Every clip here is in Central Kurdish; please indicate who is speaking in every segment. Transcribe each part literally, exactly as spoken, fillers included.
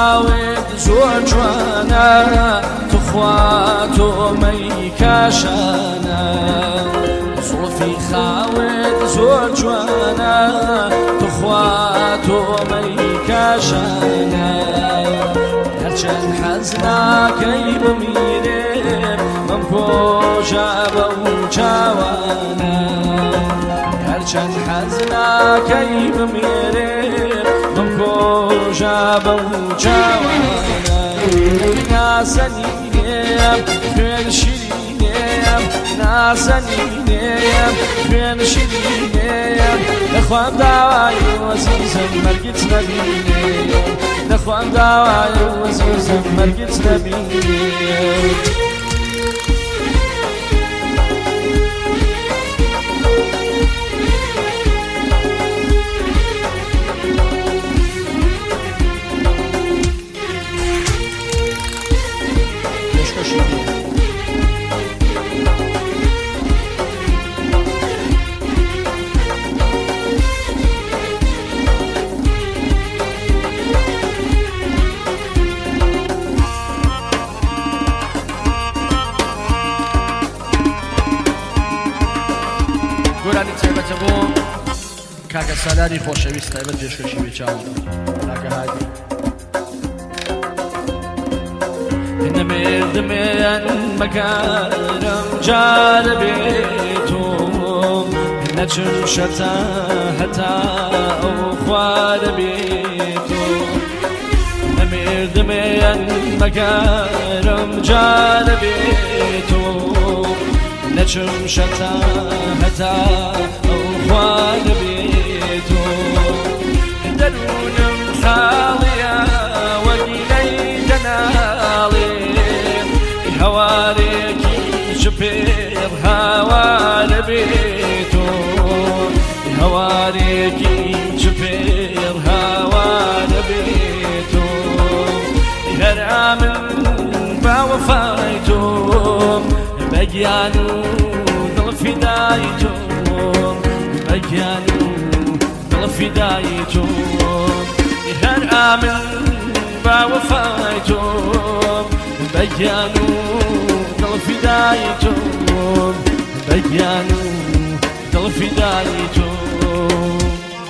Speaker 1: خاوێت زۆر جوانە توخوا تۆمەی کاشانە زوڵفی خاوێت زۆر جوانە توخوا تۆمەی کاشانە هەرچەند حەز ناکەی بمیرێ مەم کۆژە بەو چاوانە هەرچەند حەز ناکەی بمیرێ مەم کۆژە بەو چاوانە نازەنینێم خوێن شیرینێم نازەنینێم خوێن شیرینێم لەخوام داوای وەزیزم مەرگت نەبینێم لەخوام داوای وەزیزم مەرگت نەبینێم گۆرانی تایبەتە بۆ کاکە سالاری خۆشەویست تایبەت پێشکەشی بێ چاوم کاکە هادی نەمێردمێن مەکارم جارە بێتۆم نەچم شەتا هەتا ئەو خوارە بێتۆم نەمێردمێن مەکارم جارە بێتۆم نەچم شەتا هەتا ئەو خوارە بێتۆم دەروونم خاڵیە وەگیلەی دەناڵێ هەوارێکی پێر هاوارە بێتۆم هەوارێکی پێر هاوارە بێتۆم هەرا من باوەفای تۆم بەگیان و دڵ فیدای تۆم بەگیان و دڵ فیدای تۆم هەرا من باوەفای تۆم بەگیان و دڵ فیدای تۆم بەگیان و دڵ فیدای تۆم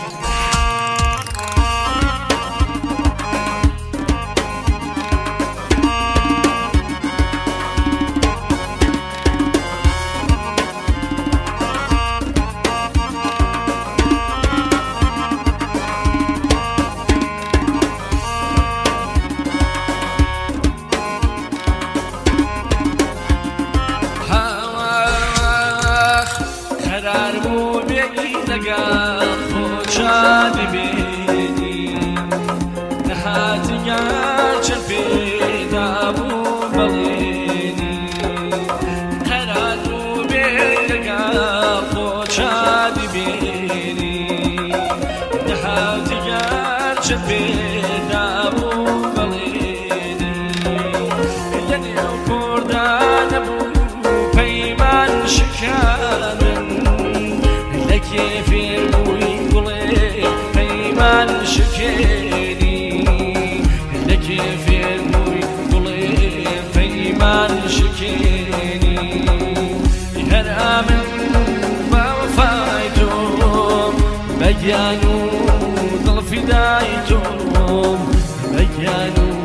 Speaker 1: قرار بوو بێی لەگەڵ خۆشادی بێنی نەهاتیگەر چەند پێدا بوو بەڵێنی قەرار بوو بێی لەگەڵ خۆشادی بێنی نەهاتیگەر چەند پێدا بوو بەڵێنی لەنێو کوردانە بوو پەیمان شکاندن لەکێفێر بووی گوڵێ پەیمان شکێنی لەکێفێر بووی گوڵێ پەیمان شکێنی هەرا من باوەفای تۆم بەگیان و دڵ فیدای تۆم بەگیان و